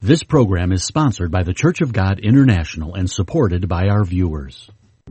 This program is sponsored by the Church of God International and supported by our viewers.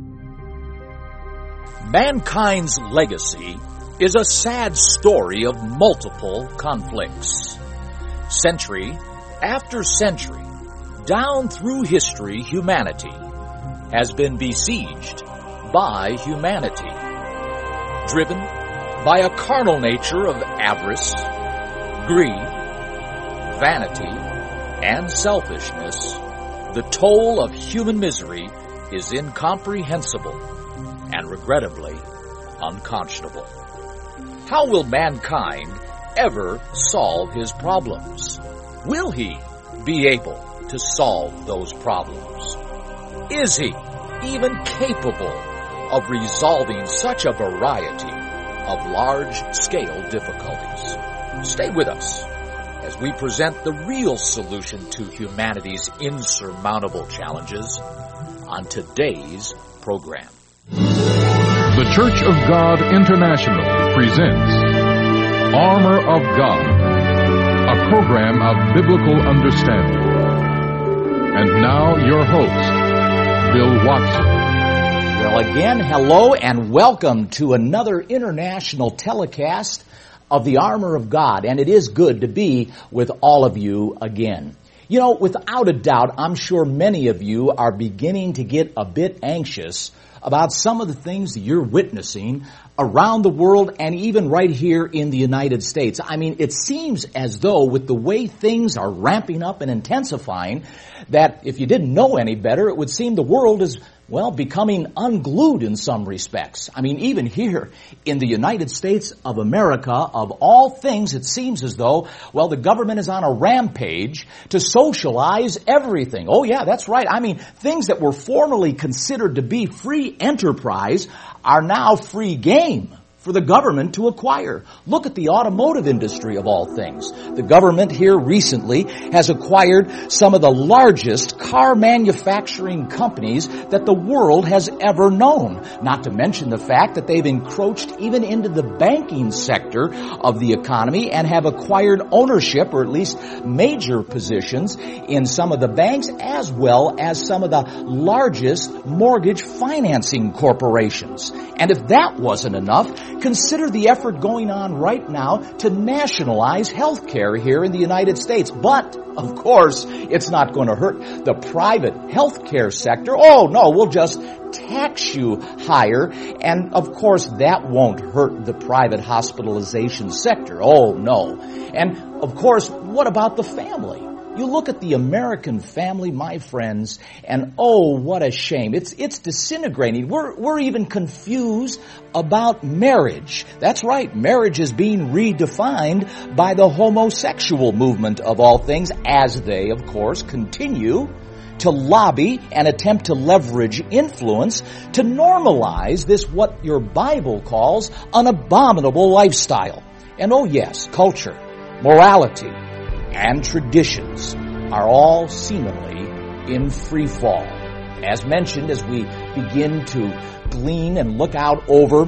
Mankind's legacy is a sad story of multiple conflicts. Century after century, down through history, humanity has been besieged by humanity, driven by a carnal nature of avarice, greed, vanity, and selfishness. The toll of human misery is incomprehensible and regrettably unconscionable. How will mankind ever solve his problems? Will he be able to solve those problems? Is he even capable of resolving such a variety of large-scale difficulties? Stay with us as we present the real solution to humanity's insurmountable challenges on today's program. The Church of God International presents Armor of God, a program of biblical understanding. And now your host, Bill Watson. Well, again, hello and welcome to another international telecast of the Armor of God, and it is good to be with all of you again. You know, without a doubt, I'm sure many of you are beginning to get a bit anxious about some of the things that you're witnessing around the world and even right here in the United States. I mean, it seems as though with the way things are ramping up and intensifying, that if you didn't know any better, it would seem the world is, well, becoming unglued in some respects. I mean, even here in the United States of America, of all things, it seems as though, well, the government is on a rampage to socialize everything. Oh, yeah, that's right. I mean, things that were formerly considered to be free enterprise are now free game for the government to acquire. Look at the automotive industry of all things. The government here recently has acquired some of the largest car manufacturing companies that the world has ever known. Not to mention the fact that they've encroached even into the banking sector of the economy and have acquired ownership, or at least major positions, in some of the banks as well as some of the largest mortgage financing corporations. And if that wasn't enough, consider the effort going on right now to nationalize health care here in the United States. But, of course, it's not going to hurt the private health care sector. Oh, no, we'll just tax you higher. And, of course, that won't hurt the private hospitalization sector. Oh, no. And, of course, what about the family? You look at the American family, my friends, and oh, what a shame. It's disintegrating. We're even confused about marriage. That's right. Marriage is being redefined by the homosexual movement of all things, as they, of course, continue to lobby and attempt to leverage influence to normalize this, what your Bible calls, an abominable lifestyle. And oh yes, culture, morality, and traditions are all seemingly in free fall. As mentioned, as we begin to glean and look out over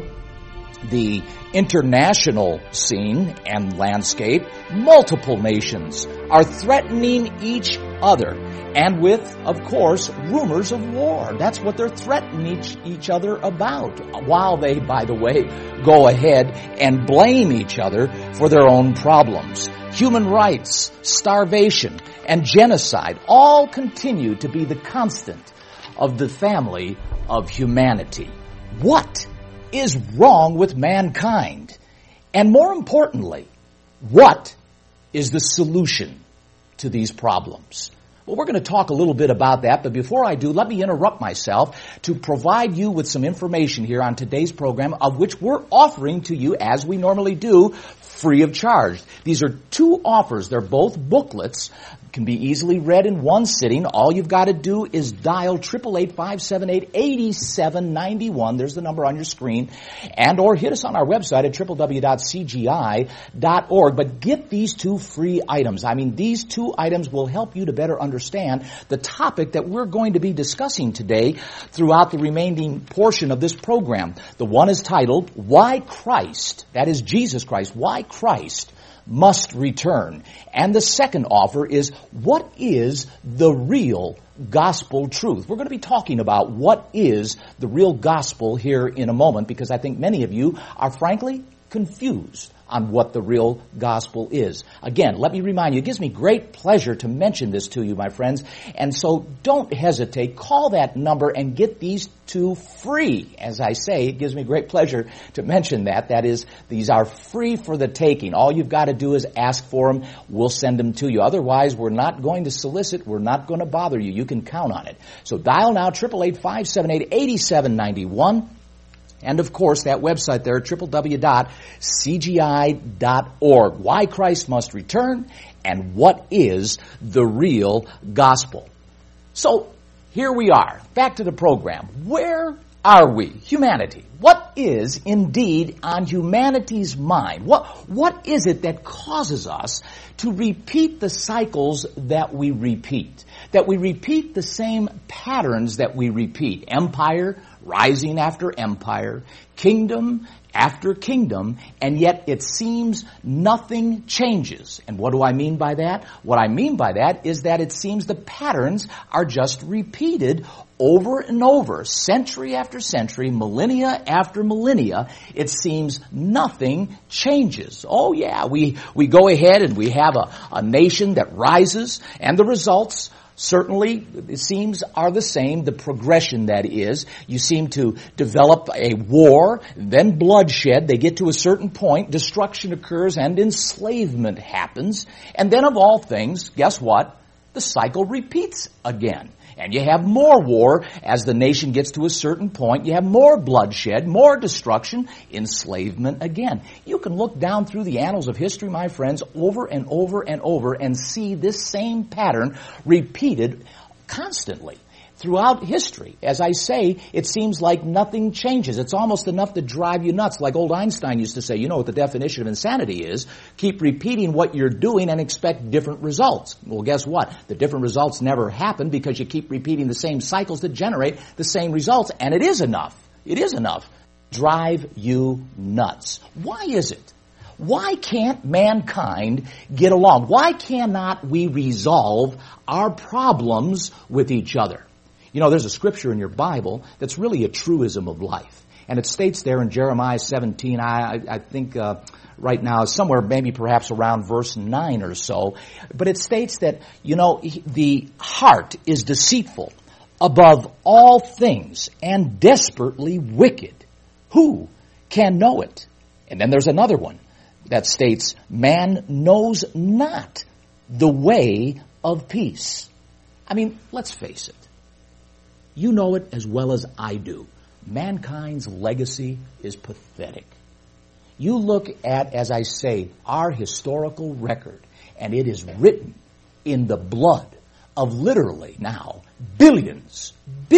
the international scene and landscape, multiple nations are threatening each other, and with, of course, rumors of war. That's what they're threatening each other about, while they, by the way, go ahead and blame each other for their own problems. Human rights, starvation, and genocide all continue to be the constant of the family of humanity. What is wrong with mankind? And more importantly, what is the solution to these problems? Well, we're going to talk a little bit about that, but before I do, let me interrupt myself to provide you with some information here on today's program, of which we're offering to you, as we normally do, free of charge. These are two offers. They're both booklets. Can be easily read in one sitting. All you've got to do is dial 888-578-8791. There's the number on your screen. And or hit us on our website at www.cgi.org. But get these two free items. I mean, these two items will help you to better understand the topic that we're going to be discussing today throughout the remaining portion of this program. The one is titled, Why Christ, that is Jesus Christ, Why Christ must return. And the second offer is, what is the real gospel truth? We're going to be talking about what is the real gospel here in a moment, because I think many of you are frankly confused on what the real gospel is. Again, let me remind you, it gives me great pleasure to mention this to you, my friends, and so don't hesitate. Call that number and get these two free. As I say, it gives me great pleasure to mention that. That is, these are free for the taking. All you've got to do is ask for them. We'll send them to you. Otherwise, we're not going to solicit. We're not going to bother you. You can count on it. So dial now, 888-578-8791. And of course, that website there, www.cgi.org. Why Christ Must Return and what is the real gospel. So, here we are. Back to the program. Where are we? Humanity. What is indeed on humanity's mind? What is it that causes us to repeat the cycles that we repeat? That we repeat the same patterns that we repeat. Empire rising after empire, kingdom after kingdom, and yet it seems nothing changes. And what do I mean by that? What I mean by that is that it seems the patterns are just repeated over and over, century after century, millennia after millennia. It seems nothing changes. Oh yeah, we go ahead and we have a nation that rises, and the results certainly, it seems, are the same. The progression, that is. You seem to develop a war, then bloodshed. They get to a certain point, destruction occurs, and enslavement happens. And then of all things, guess what? The cycle repeats again. And you have more war as the nation gets to a certain point. You have more bloodshed, more destruction, enslavement again. You can look down through the annals of history, my friends, over and over and over and see this same pattern repeated constantly throughout history. As I say, it seems like nothing changes. It's almost enough to drive you nuts. Like old Einstein used to say, you know what the definition of insanity is? Keep repeating what you're doing and expect different results. Well, guess what? The different results never happen because you keep repeating the same cycles that generate the same results. And it is enough. It is enough. Drive you nuts. Why is it? Why can't mankind get along? Why cannot we resolve our problems with each other? You know, there's a scripture in your Bible that's really a truism of life. And it states there in Jeremiah 17, I think right now, somewhere maybe perhaps around verse 9 or so. But it states that, you know, the heart is deceitful above all things and desperately wicked. Who can know it? And then there's another one that states, man knows not the way of peace. I mean, let's face it. You know it as well as I do. Mankind's legacy is pathetic. You look at, as I say, our historical record, and it is written in the blood of literally now billions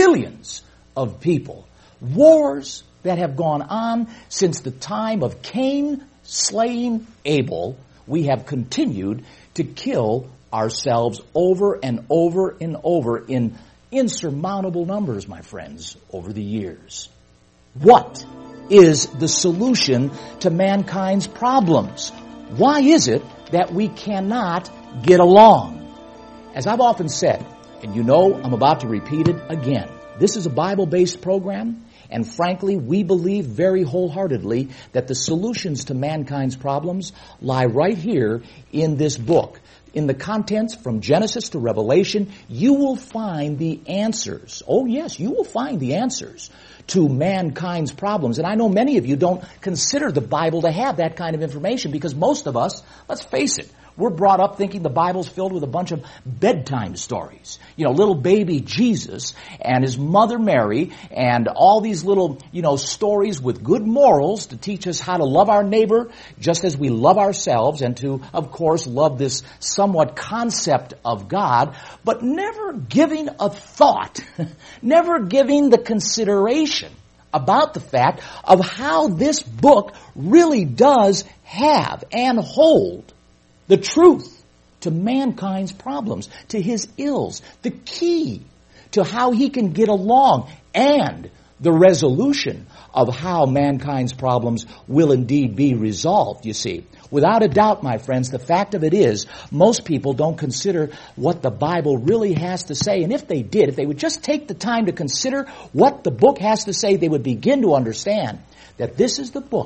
of people. Wars that have gone on since the time of Cain slaying Abel. We have continued to kill ourselves over and over and over in insurmountable numbers, my friends, over the years. What is the solution to mankind's problems? Why is it that we cannot get along? As I've often said, and you know I'm about to repeat it again, this is a Bible-based program, and frankly, we believe very wholeheartedly that the solutions to mankind's problems lie right here in this book. In the contents from Genesis to Revelation, you will find the answers. Oh yes, you will find the answers to mankind's problems. And I know many of you don't consider the Bible to have that kind of information because most of us, let's face it, we're brought up thinking the Bible's filled with a bunch of bedtime stories. You know, little baby Jesus and his mother Mary and all these little, stories with good morals to teach us how to love our neighbor just as we love ourselves and to, of course, love this somewhat concept of God, but never giving a thought, never giving the consideration about the fact of how this book really does have and hold the truth to mankind's problems, to his ills, the key to how he can get along, and the resolution of how mankind's problems will indeed be resolved, you see. Without a doubt, my friends, the fact of it is, most people don't consider what the Bible really has to say. And if they did, if they would just take the time to consider what the book has to say, they would begin to understand that this is the book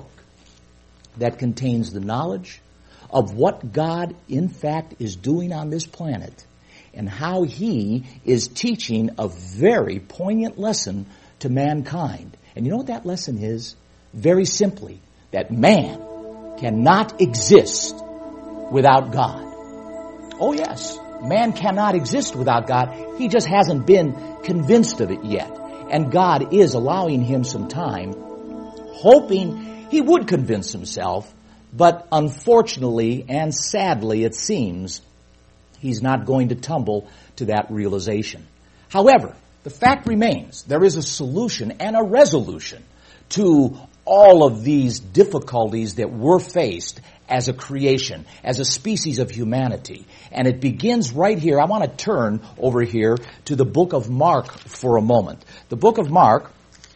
that contains the knowledge of what God, in fact, is doing on this planet and how He is teaching a very poignant lesson to mankind. And you know what that lesson is? Very simply, that man cannot exist without God. Oh yes, man cannot exist without God. He just hasn't been convinced of it yet. And God is allowing him some time, hoping he would convince himself, but unfortunately and sadly it seems he's not going to tumble to that realization. However, the fact remains, there is a solution and a resolution to all of these difficulties that we're faced as a creation, as a species of humanity. And it begins right here. I want to turn over here to the book of Mark for a moment. The book of Mark,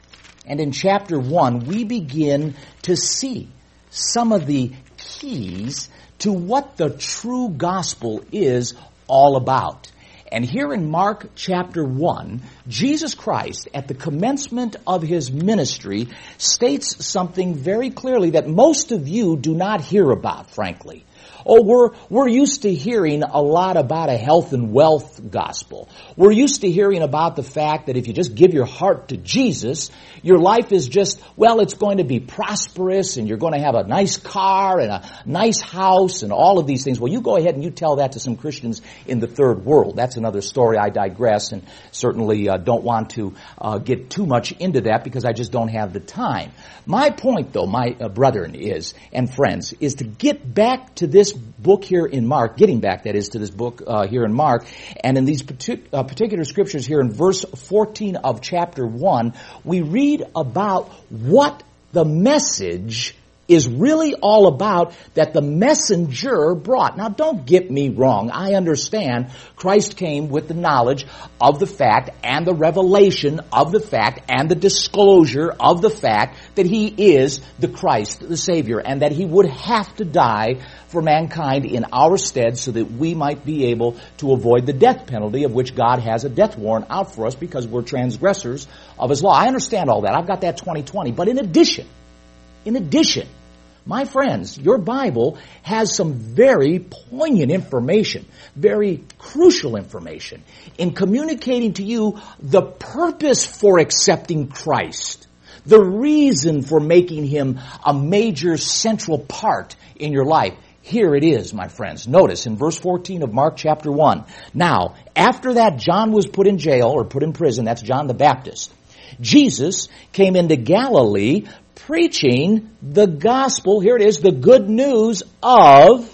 and in chapter 1, we begin to see some of the keys to what the true gospel is all about. And here in Mark chapter 1, Jesus Christ, at the commencement of His ministry, states something very clearly that most of you do not hear about, frankly. Oh, we're used to hearing a lot about a health and wealth gospel. We're used to hearing about the fact that if you just give your heart to Jesus, your life is just, well, it's going to be prosperous and you're going to have a nice car and a nice house and all of these things. Well, you go ahead and you tell that to some Christians in the third world. That's another story. I digress and certainly don't want to get too much into that because I just don't have the time. My point, though, my brethren is, and friends, is to get back to this book here in Mark, getting back, that is, to this book here in Mark, and in these particular scriptures here in verse 14 of chapter 1, we read about what the message is really all about that the messenger brought. Now, don't get me wrong. I understand Christ came with the knowledge of the fact and the revelation of the fact and the disclosure of the fact that He is the Christ, the Savior, and that He would have to die for mankind in our stead so that we might be able to avoid the death penalty of which God has a death warrant out for us because we're transgressors of His law. I understand all that. I've got that 20/20. But in addition, my friends, your Bible has some very poignant information, very crucial information in communicating to you the purpose for accepting Christ, the reason for making Him a major central part in your life. Here it is, my friends. Notice in verse 14 of Mark chapter 1. Now, after that John was put in jail or put in prison, that's John the Baptist, Jesus came into Galilee preaching the gospel, here it is, the good news of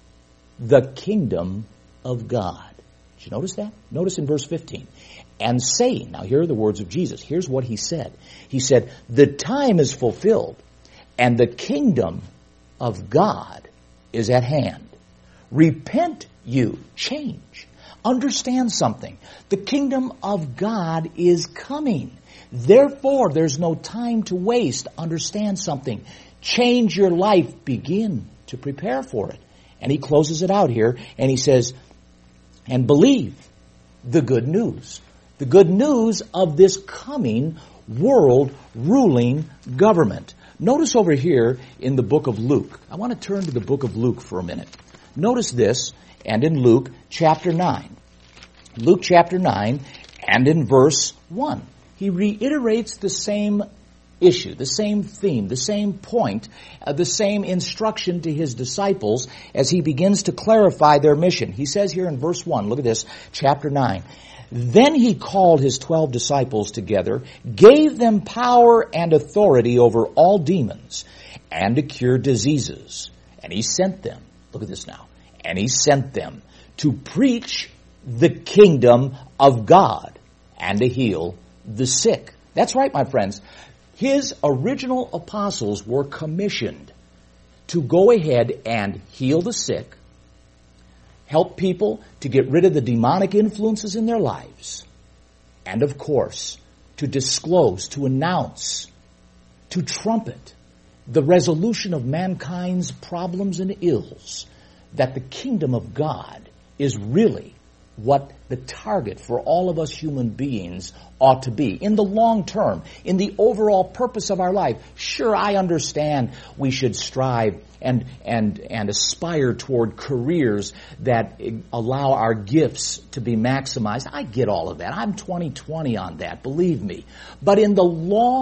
the kingdom of God. Did you notice that? Notice in verse 15. And saying, now here are the words of Jesus. Here's what He said. He said, the time is fulfilled and the kingdom of God is at hand. Repent you, change. Understand something. The kingdom of God is coming. Therefore, there's no time to waste. Understand something. Change your life. Begin to prepare for it. And He closes it out here and He says, and believe the good news. The good news of this coming world ruling government. Notice over here in the book of Luke. I want to turn to the book of Luke for a minute. Notice this, and in Luke chapter 9. Luke chapter 9 and in verse 1. He reiterates the same issue, the same theme, the same point, the same instruction to His disciples as He begins to clarify their mission. He says here in verse 1, look at this, chapter 9. Then He called His 12 disciples together, gave them power and authority over all demons, and to cure diseases. And He sent them, look at this now, and He sent them to preach the kingdom of God and to heal the sick. That's right, my friends. His original apostles were commissioned to go ahead and heal the sick, help people to get rid of the demonic influences in their lives, and of course, to disclose, to announce, to trumpet the resolution of mankind's problems and ills, that the kingdom of God is really what the target for all of us human beings ought to be in the long term, in the overall purpose of our life. Sure, I understand we should strive and aspire toward careers that allow our gifts to be maximized. I get all of that. I'm 20/20 on that, believe me. But in the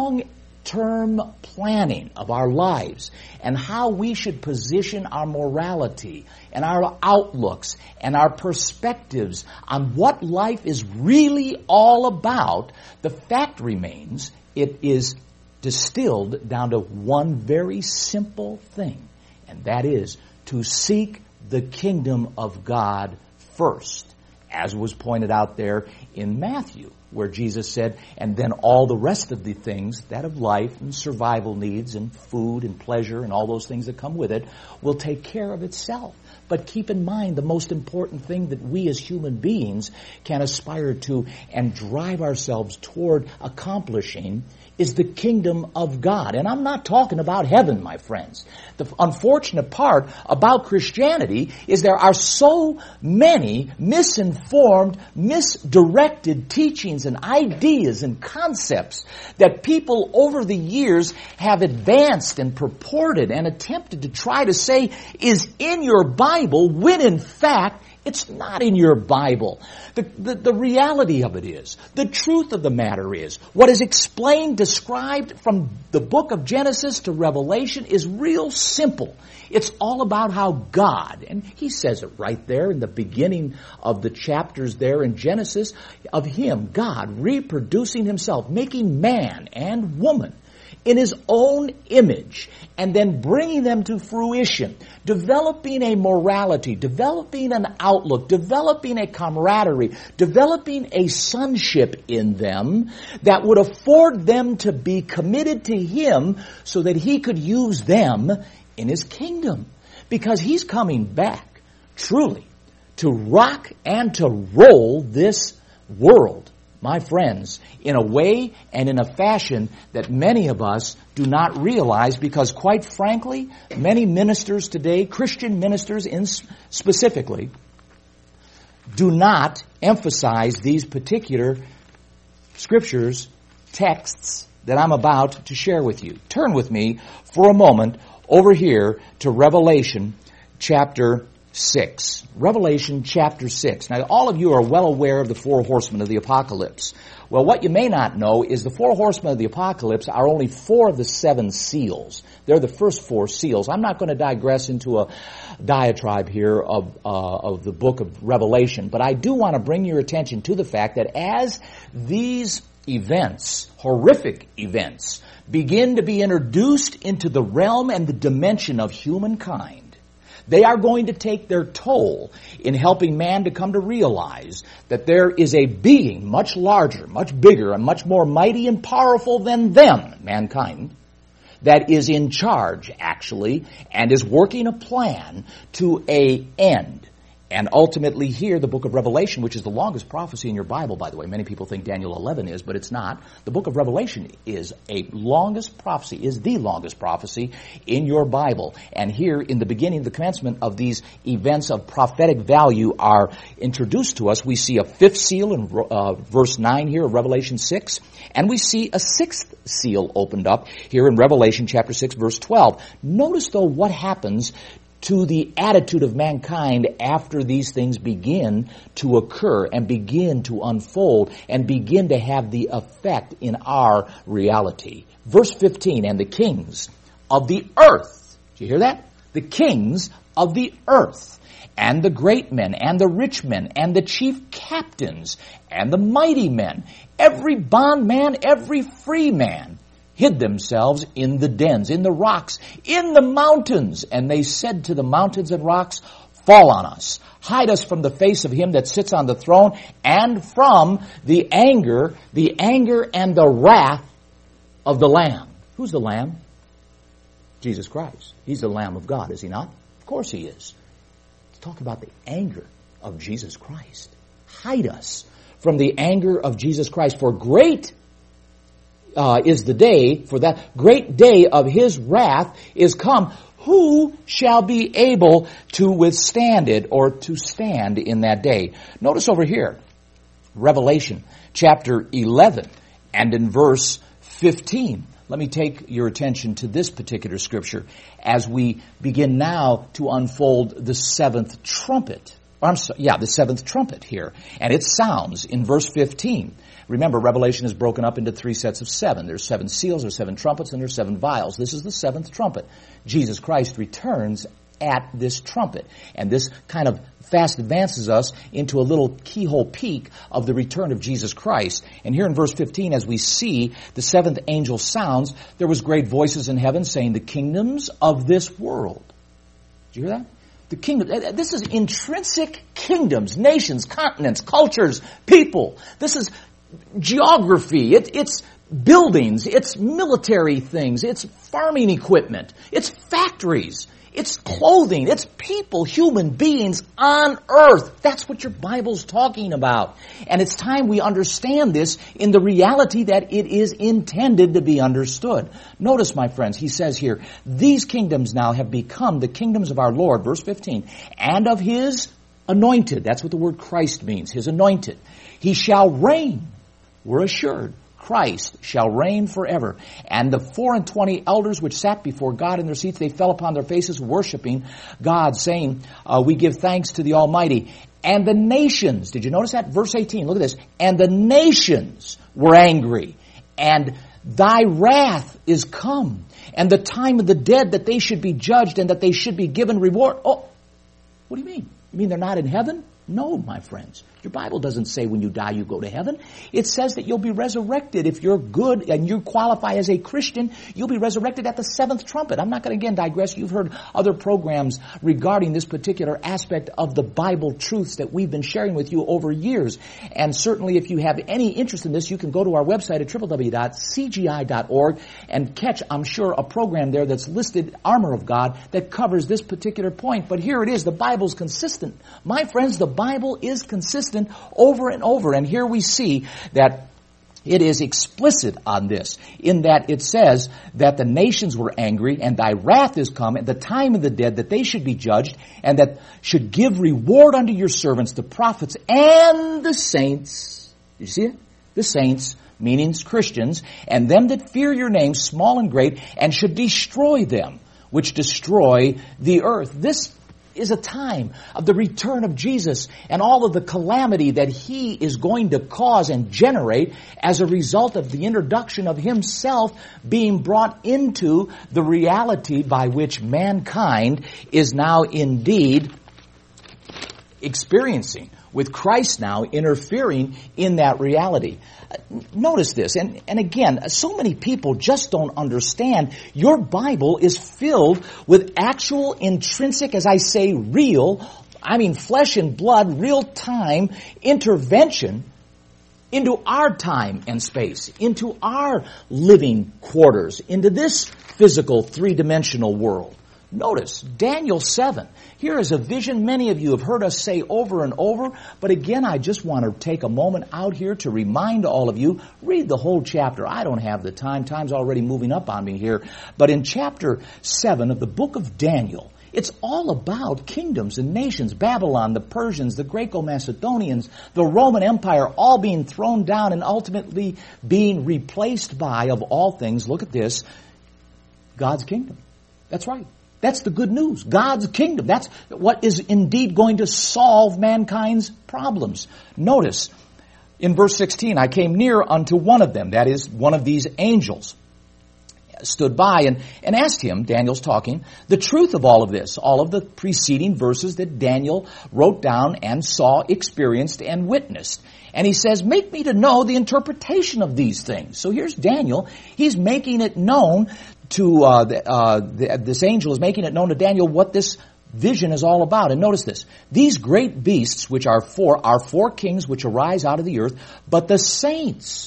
long-term planning of our lives and how we should position our morality and our outlooks and our perspectives on what life is really all about, the fact remains it is distilled down to one very simple thing, and that is to seek the kingdom of God first, as was pointed out there in Matthew, where Jesus said, and then all the rest of the things, that of life and survival needs and food and pleasure and all those things that come with it, will take care of itself. But keep in mind, the most important thing that we as human beings can aspire to and drive ourselves toward accomplishing is the kingdom of God. And I'm not talking about heaven, my friends. The unfortunate part about Christianity is there are so many misinformed, misdirected teachings and ideas and concepts that people over the years have advanced and purported and attempted to try to say is in your Bible, when in fact it's not in your Bible. The reality of it is, the truth of the matter is, what is explained, described from the book of Genesis to Revelation is real simple. It's all about how God, and he says it right there in the beginning of the chapters there in Genesis, of him, God, reproducing himself, making man and woman in his own image, and then bringing them to fruition, developing a morality, developing an outlook, developing a camaraderie, developing a sonship in them that would afford them to be committed to him so that he could use them in his kingdom. Because he's coming back, truly, to rock and to roll this world, my friends, in a way and in a fashion that many of us do not realize, because quite frankly, many ministers today, Christian ministers specifically, do not emphasize these particular scriptures, texts that I'm about to share with you. Turn with me for a moment over here to Revelation chapter 6. Revelation chapter 6. Now, all of you are well aware of the four horsemen of the apocalypse. Well, what you may not know is the four horsemen of the apocalypse are only four of the seven seals. They're the first four seals. I'm not going to digress into a diatribe here of the book of Revelation, but I do want to bring your attention to the fact that as these events, horrific events, begin to be introduced into the realm and the dimension of humankind, they are going to take their toll in helping man to come to realize that there is a being much larger, much bigger, and much more mighty and powerful than them, mankind, that is in charge, actually, and is working a plan to an end. And ultimately here, the book of Revelation, which is the longest prophecy in your Bible, by the way. Many people think Daniel 11 is, but it's not. The book of Revelation is the longest prophecy in your Bible. And here, in the beginning, the commencement of these events of prophetic value are introduced to us. We see a fifth seal in verse 9 here of Revelation 6. And we see a sixth seal opened up here in Revelation chapter 6, verse 12. Notice, though, what happens to the attitude of mankind after these things begin to occur and begin to unfold and begin to have the effect in our reality. Verse 15, and the kings of the earth. Did you hear that? The kings of the earth, and the great men, and the rich men, and the chief captains, and the mighty men, every bondman, every free man, hid themselves in the dens, in the rocks, in the mountains. And they said to the mountains and rocks, fall on us. Hide us from the face of him that sits on the throne and from the anger and the wrath of the Lamb. Who's the Lamb? Jesus Christ. He's the Lamb of God, is he not? Of course he is. Let's talk about the anger of Jesus Christ. Hide us from the anger of Jesus Christ, for great is the day, for that great day of his wrath is come. Who shall be able to withstand it or to stand in that day? Notice over here, Revelation chapter 11 and in verse 15. Let me take your attention to this particular scripture as we begin now to unfold the seventh trumpet. The seventh trumpet here. And it sounds in verse 15. Remember, Revelation is broken up into 3 sets of 7. There's 7 seals, there's 7 trumpets, and there's 7 vials. This is the seventh trumpet. Jesus Christ returns at this trumpet. And this kind of fast advances us into a little keyhole peek of the return of Jesus Christ. And here in verse 15, as we see the seventh angel sounds, there was great voices in heaven saying, the kingdoms of this world. Did you hear that? The kingdom. This is intrinsic kingdoms, nations, continents, cultures, people. This is geography. It's buildings. It's military things. It's farming equipment. It's factories. It's clothing. It's people, human beings on earth. That's what your Bible's talking about. And it's time we understand this in the reality that it is intended to be understood. Notice, my friends, he says here, these kingdoms now have become the kingdoms of our Lord, verse 15, and of his anointed. That's what the word Christ means, his anointed. He shall reign. We're assured. Christ shall reign forever. And the 24 elders which sat before God in their seats, they fell upon their faces worshiping God, saying, we give thanks to the Almighty. And the nations, did you notice that? Verse 18, look at this. And the nations were angry, and thy wrath is come, and the time of the dead that they should be judged and that they should be given reward. Oh, what do you mean? You mean they're not in heaven? No, my friends. Your Bible doesn't say when you die you go to heaven. It says that you'll be resurrected. If you're good and you qualify as a Christian, you'll be resurrected at the seventh trumpet. I'm not going to again digress. You've heard other programs regarding this particular aspect of the Bible truths that we've been sharing with you over years. And certainly if you have any interest in this, you can go to our website at www.cgi.org and catch, I'm sure, a program there that's listed, Armor of God, that covers this particular point. But here it is. The Bible's consistent. My friends, the Bible is consistent over and over. And here we see that it is explicit on this, in that it says that the nations were angry, and thy wrath is come, at the time of the dead, that they should be judged, and that should give reward unto your servants, the prophets, and the saints. You see it? The saints, meaning Christians, and them that fear your name, small and great, and should destroy them, which destroy the earth. This is a time of the return of Jesus and all of the calamity that he is going to cause and generate as a result of the introduction of himself being brought into the reality by which mankind is now indeed experiencing, with Christ now interfering in that reality. Notice this, and again, so many people just don't understand. Your Bible is filled with actual, intrinsic, as I say, real, I mean flesh and blood, real-time intervention into our time and space, into our living quarters, into this physical, three-dimensional world. Notice, Daniel 7. Here is a vision many of you have heard us say over and over, but again, I just want to take a moment out here to remind all of you, read the whole chapter. I don't have the time. Time's already moving up on me here. But in chapter 7 of the book of Daniel, it's all about kingdoms and nations. Babylon, the Persians, the Greco-Macedonians, the Roman Empire, all being thrown down and ultimately being replaced by, of all things, look at this, God's kingdom. That's right. That's the good news. God's kingdom. That's what is indeed going to solve mankind's problems. Notice, in verse 16, I came near unto one of them, that is, one of these angels, stood by and asked him, Daniel's talking, the truth of all of this, all of the preceding verses that Daniel wrote down and saw, experienced, and witnessed. And he says, make me to know the interpretation of these things. So here's Daniel. He's making it known to, this angel is making it known to Daniel what this vision is all about. And notice this. These great beasts, which are four kings which arise out of the earth, but the saints,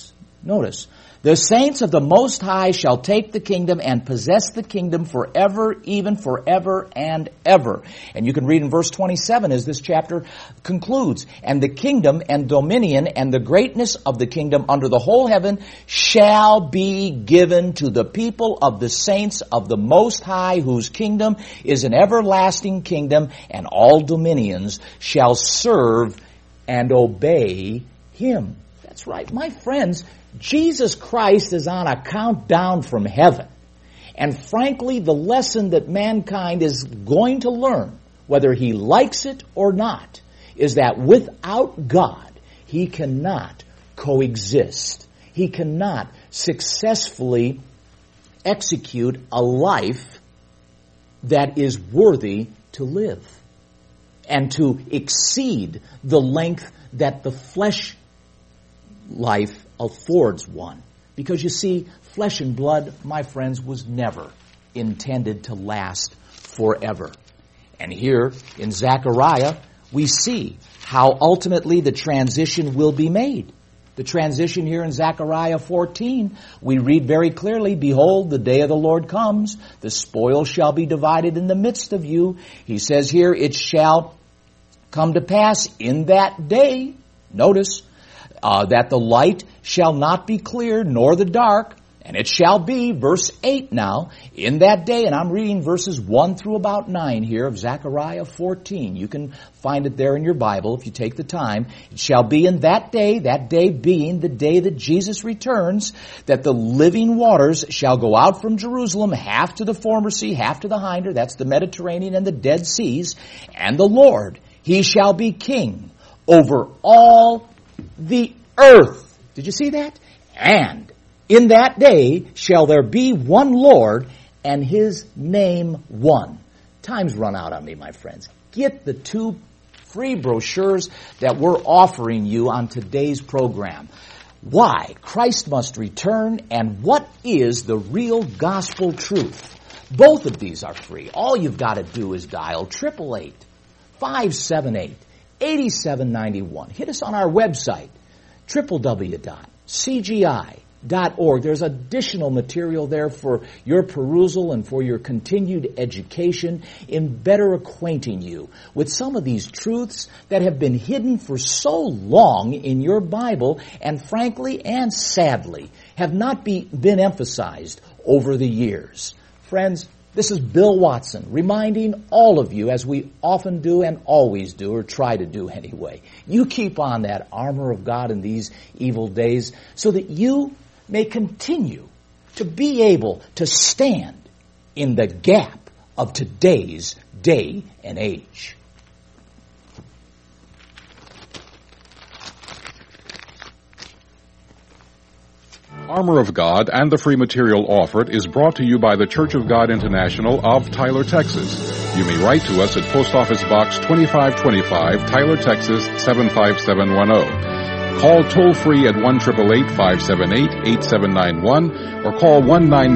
Notice, the saints of the Most High shall take the kingdom and possess the kingdom forever, even forever and ever. And you can read in verse 27 as this chapter concludes. And the kingdom and dominion and the greatness of the kingdom under the whole heaven shall be given to the people of the saints of the Most High, whose kingdom is an everlasting kingdom, and all dominions shall serve and obey him. That's right, my friends. Jesus Christ is on a countdown from heaven. And frankly, the lesson that mankind is going to learn, whether he likes it or not, is that without God, he cannot coexist. He cannot successfully execute a life that is worthy to live and to exceed the length that the flesh life affords one. Because you see, flesh and blood, my friends, was never intended to last forever. And here in Zechariah, we see how ultimately the transition will be made. The transition here in Zechariah 14, we read very clearly, behold, the day of the Lord comes, the spoil shall be divided in the midst of you. He says here, it shall come to pass in that day, notice, that the light shall not be clear, nor the dark, and it shall be, verse 8 now, in that day, and I'm reading verses 1 through about 9 here of Zechariah 14. You can find it there in your Bible if you take the time. It shall be in that day being the day that Jesus returns, that the living waters shall go out from Jerusalem, half to the former sea, half to the hinder, that's the Mediterranean and the Dead Seas, and the Lord, he shall be king over all the earth. Did you see that? And in that day shall there be one Lord, and his name one. Time's run out on me, my friends. Get the 2 free brochures that we're offering you on today's program. Why Christ must return, and what is the real gospel truth. Both of these are free. All you've got to do is dial 888-578-8791. Hit us on our website, www.cgi.org. There's additional material there for your perusal and for your continued education in better acquainting you with some of these truths that have been hidden for so long in your Bible and frankly and sadly have not been emphasized over the years. Friends, this is Bill Watson reminding all of you, as we often do and always do, or try to do anyway, you keep on that armor of God in these evil days so that you may continue to be able to stand in the gap of today's day and age. Armor of God and the free material offered is brought to you by the Church of God International of Tyler, Texas. You may write to us at Post Office Box 2525, Tyler, Texas 75710. Call toll-free at 1-888-578-8791 or call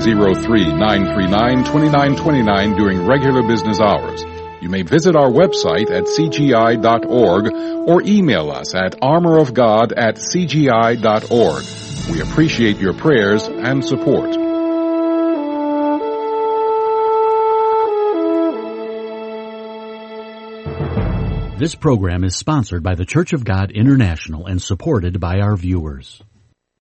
1-903-939-2929 during regular business hours. You may visit our website at cgi.org or email us at armorofgod@cgi.org. We appreciate your prayers and support. This program is sponsored by the Church of God International and supported by our viewers.